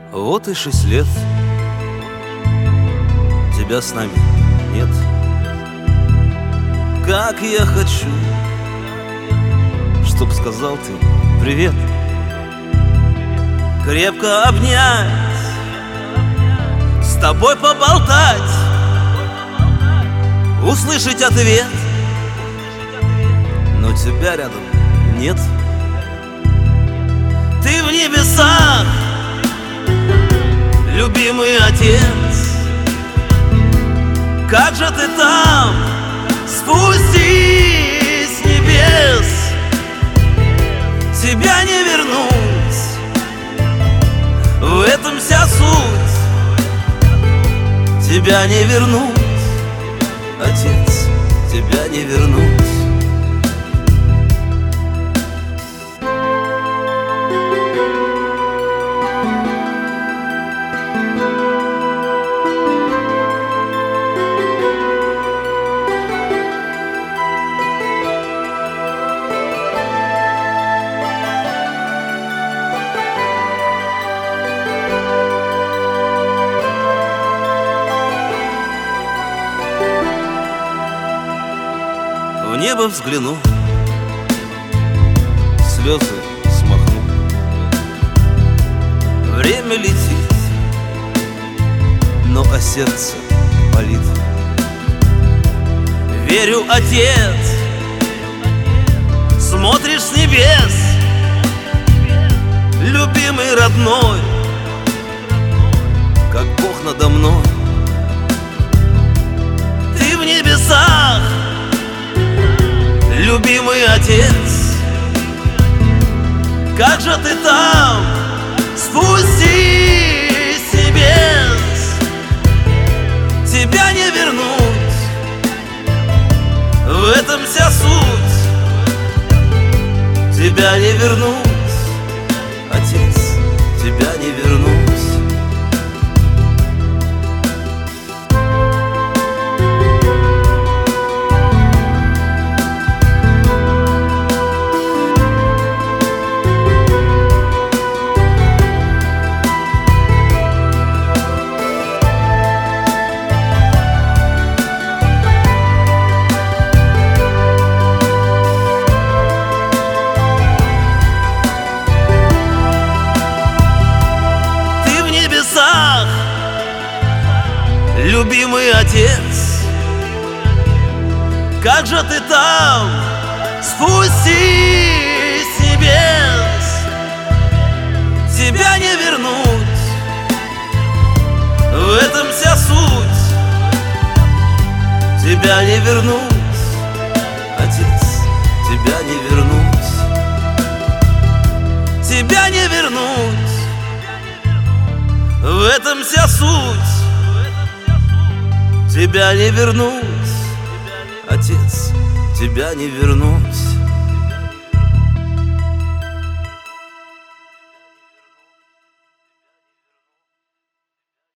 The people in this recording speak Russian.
Вот и 6 лет тебя с нами нет. Как я хочу, чтоб сказал ты привет, крепко обнять, с тобой поболтать, услышать ответ. Но тебя рядом нет. Ты в небесах, любимый отец. Как же ты там, спустись с небес. Тебя не вернуть, в этом вся суть. Тебя не вернуть, отец, тебя не вернуть. В небо взгляну, слезы смахну. Время летит, но а сердце болит. Верю, отец, смотришь с небес, любимый, родной, как Бог надо мной. Ты в небесах, любимый отец. Как же ты там, спустись с небес. Тебя не вернуть, в этом вся суть. Тебя не вернуть, отец, тебя не вернуть. Любимый отец, как же ты там, спустись с небес. Тебя не вернуть, в этом вся суть. Тебя не вернуть, отец, тебя не вернуть. Тебя не вернуть, в этом вся суть. Тебя не вернуть, отец, тебя не вернуть.